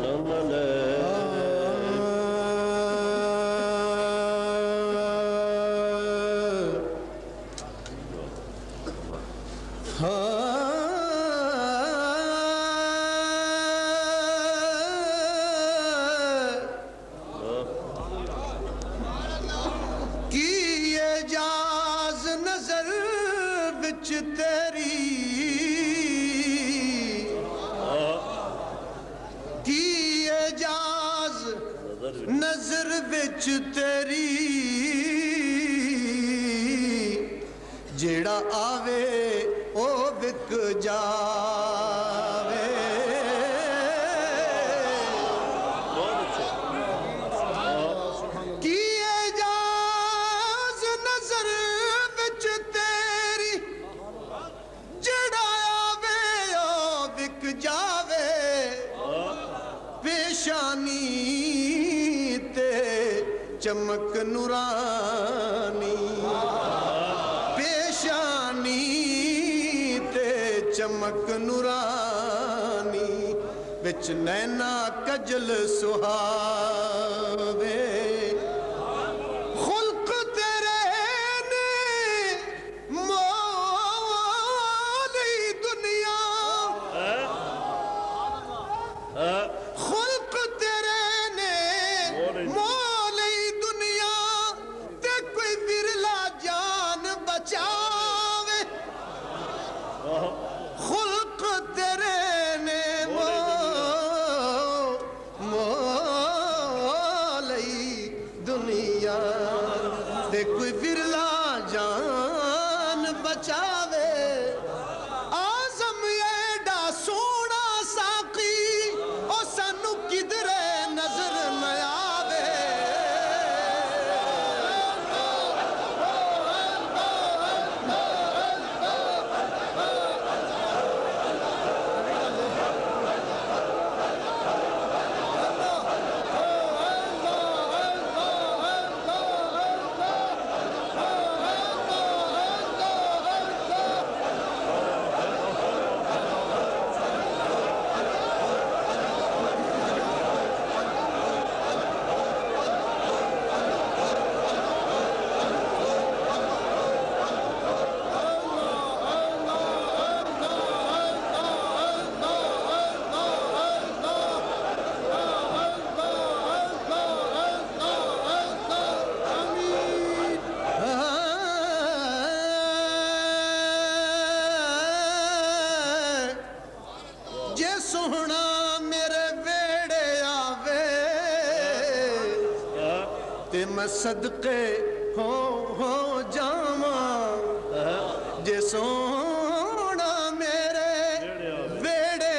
نظر وچ تیری جیڑا آوے او وک جاوے کی اجاز نظر وچ تیری جیڑا آوے او وک جاوے پیشانی چمک نورانی پیشانی تے چمک نورانی وچ نینا کجل سہاوے خلق تیرے نے مولی دنیا خلق تیرے نے خلق تیرے نے مولی دنیا تے کوئی برلا جان بچاوے آزم ایڈا سونا ساقی او سانو کدرے نظر نہ آوے سونا میرے ویڑے آوے تے میں صدقے ہو جاواں جے سونا میرے ویڑے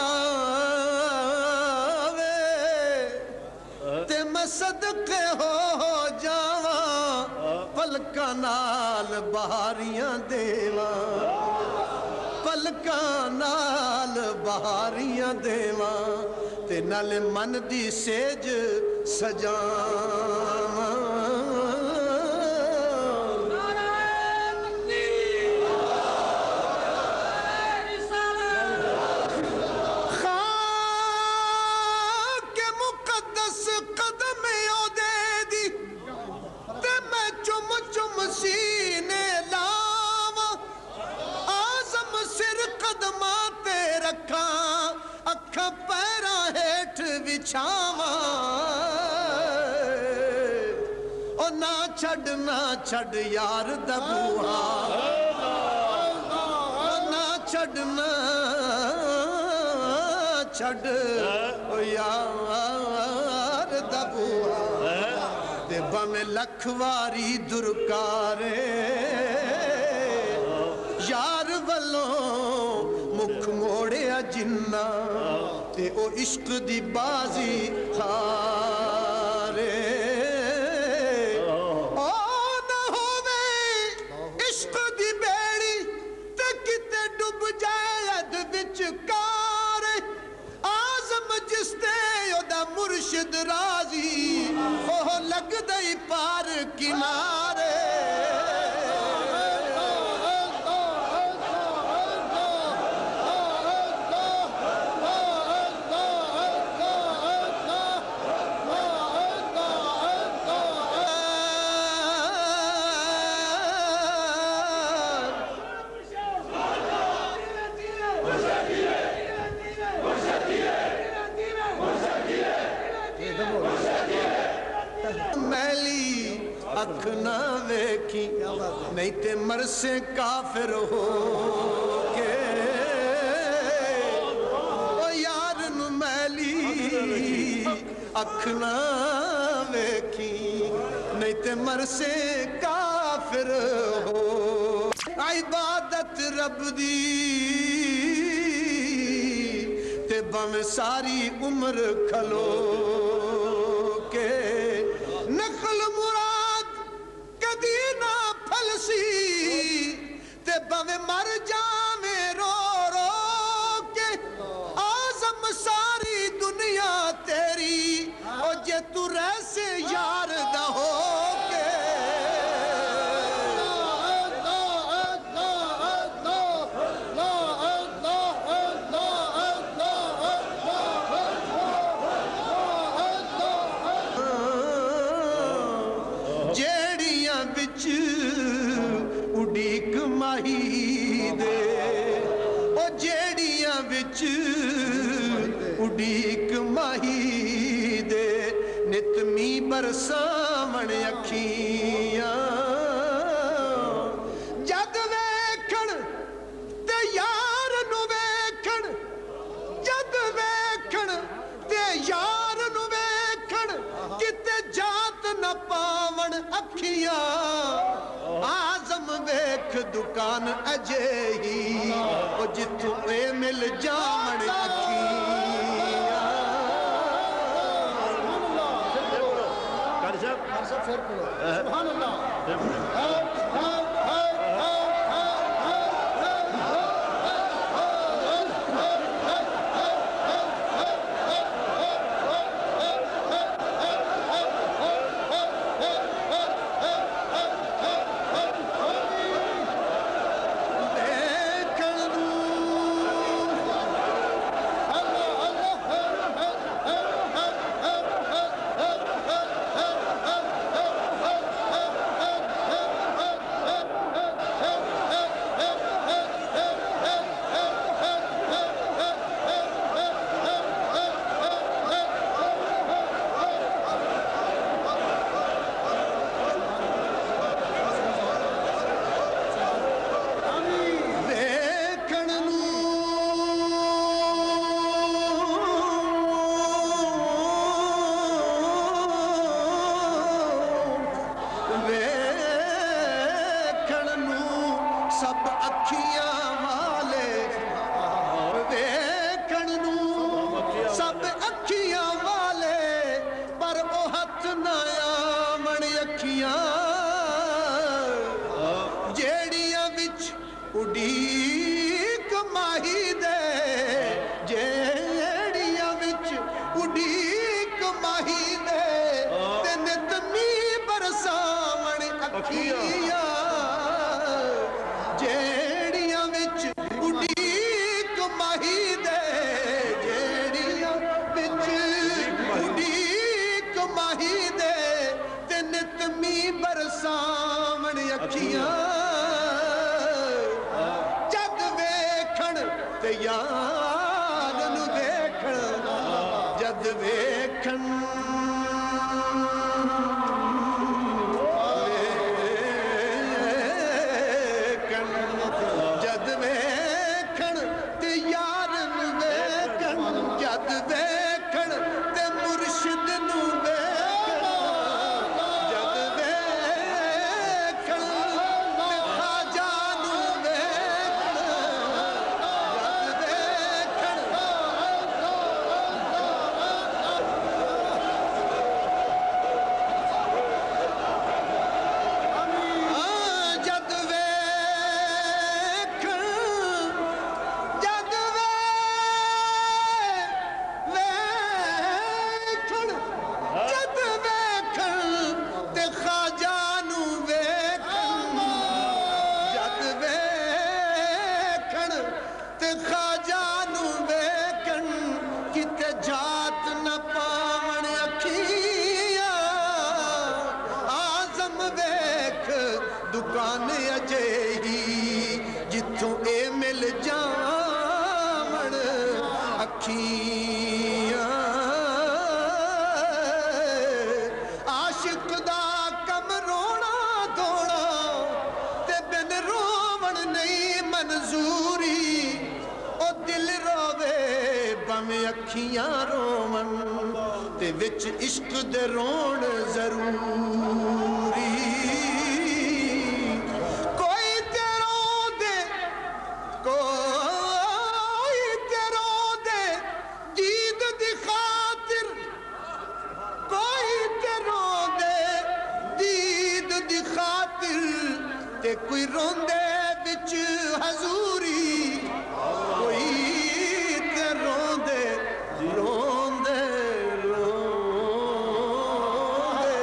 آوے تے میں صدقے ہو جاواں پلکاں نال بہاریاں دیواں پلکاں نال بہاریاں دیواں تے نال من دی سیج سجاواں خاک مقدس قدم او دے دی تے میں چم چم سینے لاواں آزم سر قدماں تے رکھاں اکھاں پیراں ہیٹھ وچھاواں او نہ چھڈ یار دا بوہا او نہ چھڈ او یار دا بوہا تے بھویں لکھ واری درکارے یار والوں مکھ موڑیا جنہ تے او عشق دی بازی ہارے او نہ ہووے عشق دی بیڑی تے کتے ڈب جائے اد وچ کار آزم جس تے او دا مرشد راضی اوہ لگ دئی پار کنارے اکھ نہ ویکھی نہیں تے مرسے کافر ہو کے او یار نو میلی اکھ نہ ویکھی نہیں تے مرسے کافر ہو عبادت رب دی تے بم ساری عمر کھلو کے نخل مراد کدی نہ پھلسی تے بم مر جاویں رو رو کے آزم ساری دنیا تیری او جے تو رہسے یار دا ہو کے جیڑیاں بچ اڈیک ماہی دے او جیڑیاں بچ اڈیک ماہی دے نتمی برسامن اکھیاں جد ویکھن تے یار نو ویکھن جد ویکھن تے یار نو ویکھن کتے جات نہ پاون اکھیاں آزم ویکھ دکان اجے ہی او جتوں اے مل جاون اکھیاں سبحان اللہ اڈیک ماہی دے جیڑیاں وچ اڈیک ماہی دے تے نتمی برساون اکھیاں جیڑیاں وچ اڈیک ماہی دے جیڑیاں وچ اڈیک ماہی دے تے نتمی برساون اکھیاں یار نو دیکھن جد ویکھن جد ویکھن تے یار نو دیکھن جد ویکھن تے مرشد نو دیکھن جد ویکھن تے خواجہ نو دکان اجے ہی جتوں اے مل جاون اکھیاں عاشق دا کم رونا بھاویں اکھیاں روون تے وچ عشق دے رون ضروری کوئی تے رو دے کوئی تے رو دے دید دی خاطر کوئی تے رو دے دید دی خاطر تے کوئی روندے وچ حضوری کوئی تے روندے روندے روندے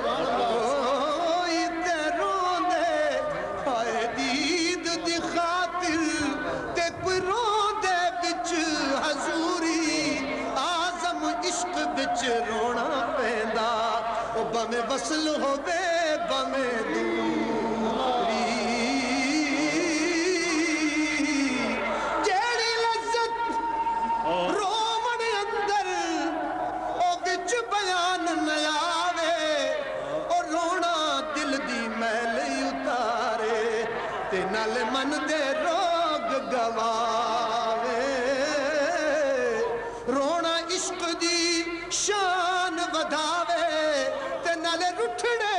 کوئی تے روندے ہائے دید دی خاطر تے کوئی روندے وچ حضوری آزم عشق وچ رونا پیندا او بھویں وصل ہووے بھویں دوری جیڑی لذت رومن اندر او وچ بیان نہ آوے او رونا دل دی میل اتارے تے نال من دے روگ گواوے رونا عشق دی شان ودھاوے تے نالے رٹھڑے